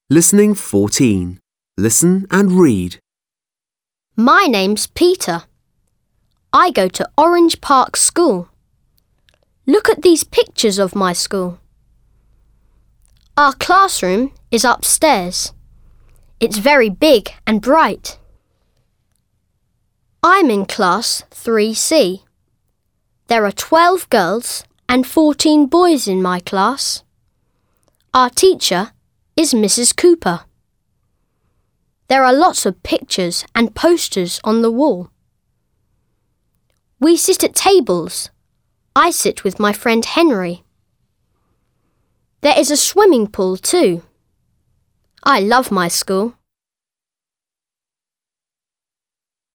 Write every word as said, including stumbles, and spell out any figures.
Listening fourteen. Listen and read. My name's Peter. I go to Orange Park School. Look at these pictures of my school. Our classroom is upstairs. It's very big and bright. I'm in class three C. There are twelve girls and fourteen boys in my class. Our teacher is Missus Cooper. There are lots of pictures and posters on the wall. We sit at tables. I sit with my friend Henry. There is a swimming pool too. I love my school.